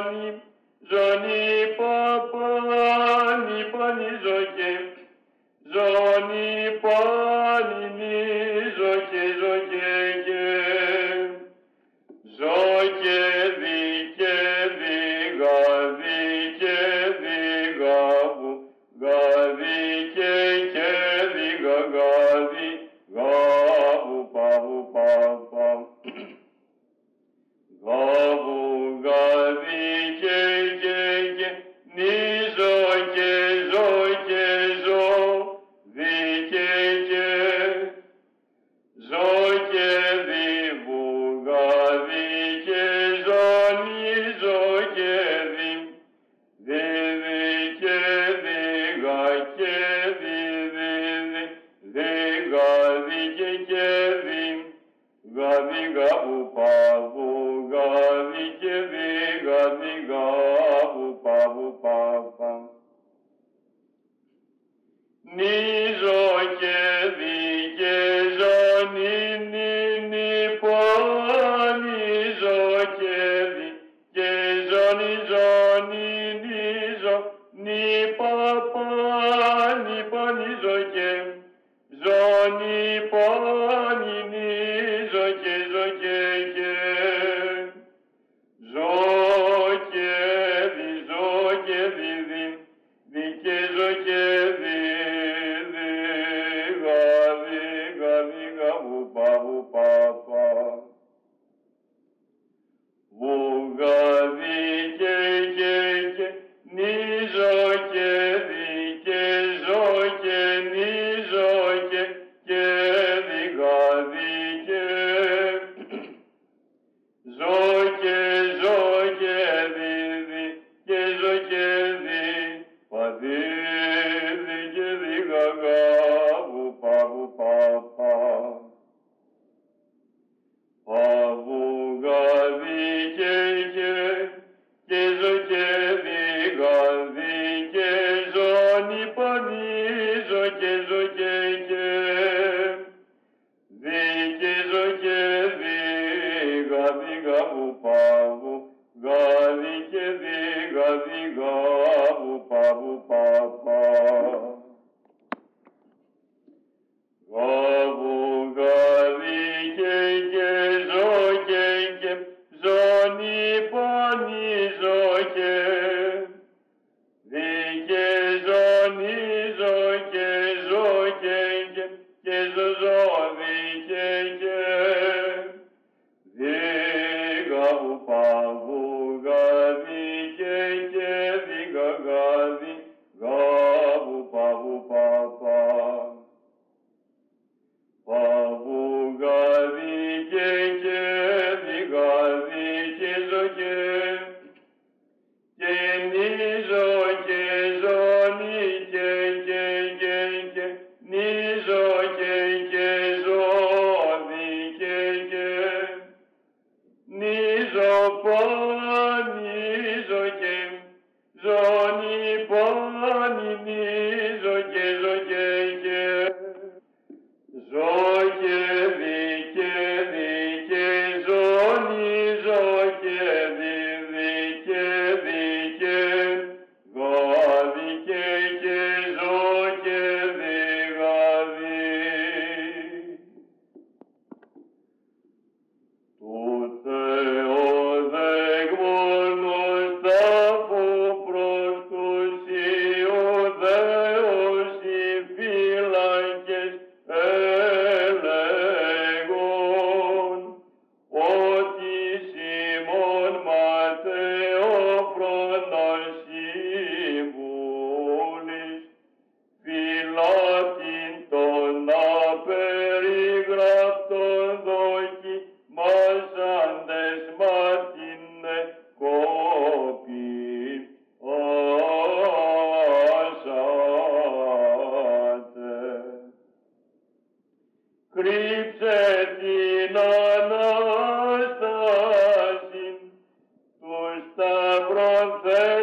ζωνή παπάνι πανιζωκέ, ζωνή πανινίζωκέ ζωκέ, ζωκέ δικέ διγαδί και διγαβού, γαδί και διγαγαδί, γαβού παβού παπαμ. Γαβού γαδί και νίζω και ζω και ζω, δι και ζω και διβού γαδί και ζω νίζω και δι, δι και διγα και δι γαδί και δι, γαδί γαβού παβού, γαδί και γαδί γαβού παβού παπαμ. Νίζω και δι και ζω νι πονίζω και δι και ζω νι παπάνι πονίζω και ζωνή πανινίζω και ζω και ζω και δι και ζω και δι γαδί γαβού παβού παπα. Βου γαδί και νίζω και δι και ζω και νίζω και διγαδί και ζω και δι και ζω και δι, παδί δι και διγαγαβού παβού παπα. Παβού γαδί και ζω και διγαδί και ζω νι πανίζω και ζω και δι και ζω και δι γαδί γαβού παβού, γαδί και δι γαδί γαβού παβού παπα. Γαβού γαδί και ζω και ζω νι πανίζω και δι και ζω νίζω και ζω και ζω δι και δι γαβού παβού γαδί και δι γαδί γαβού παβού παπα. Παβού γαδί και δι γαδί και ζω και νίζω και ζω νι και νίζω και ζω δι και νίζω πανίζω και ζω νι πανινίζω και ζω και ζω και δι και ζω νίζω και δι και γαδί και ζω και δι γαδί. Του Θεό δεγμόνος τάφου προς τους Ιουδαίους οι φύλακες έλεγον ότι Σιμών Ματέο πρωτοσύμβουλης φυλάτην των απεριγραπτών δοκιμάσαντες μάτινε κόπη άσατε. Κρύψε την Ανάσταση του Σταυρών